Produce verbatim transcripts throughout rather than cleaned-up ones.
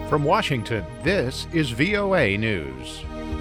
From Washington, this is V O A News.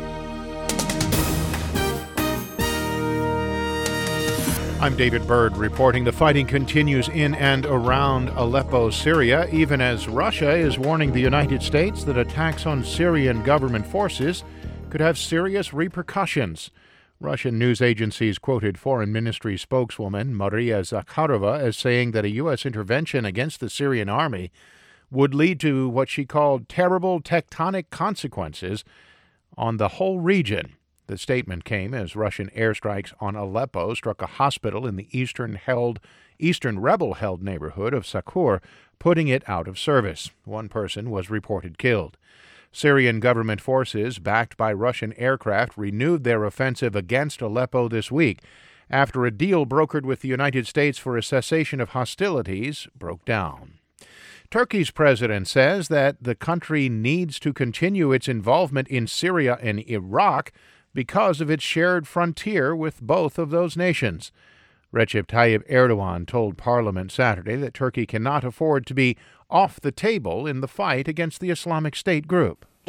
I'm David Byrd reporting the fighting continues in and around Aleppo, Syria, even as Russia is warning the United States that attacks on Syrian government forces could have serious repercussions. Russian news agencies quoted Foreign Ministry spokeswoman Maria Zakharova as saying that a U S intervention against the Syrian army would lead to what she called terrible tectonic consequences on the whole region. The statement came as Russian airstrikes on Aleppo struck a hospital in the eastern held, eastern rebel-held neighborhood of Sakur, putting it out of service. One person was reported killed. Syrian government forces, backed by Russian aircraft, renewed their offensive against Aleppo this week after a deal brokered with the United States for a cessation of hostilities broke down. Turkey's president says that the country needs to continue its involvement in Syria and Iraq because of its shared frontier with both of those nations. Recep Tayyip Erdogan told Parliament Saturday that Turkey cannot afford to be off the table in the fight against the Islamic State group. He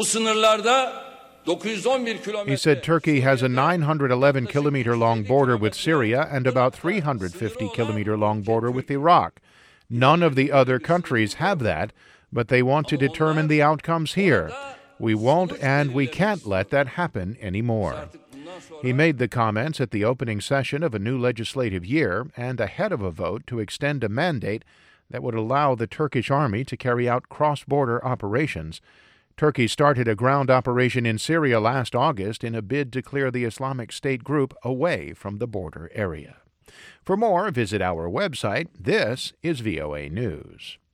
said Turkey has a nine hundred eleven kilometer long border with Syria and about three hundred fifty kilometer long border with Iraq. None of the other countries have that, but they want to determine the outcomes here. We won't and we can't let that happen anymore. He made the comments at the opening session of a new legislative year and ahead of a vote to extend a mandate that would allow the Turkish army to carry out cross-border operations. Turkey started a ground operation in Syria last August in a bid to clear the Islamic State group away from the border area. For more, visit our website. This is V O A News.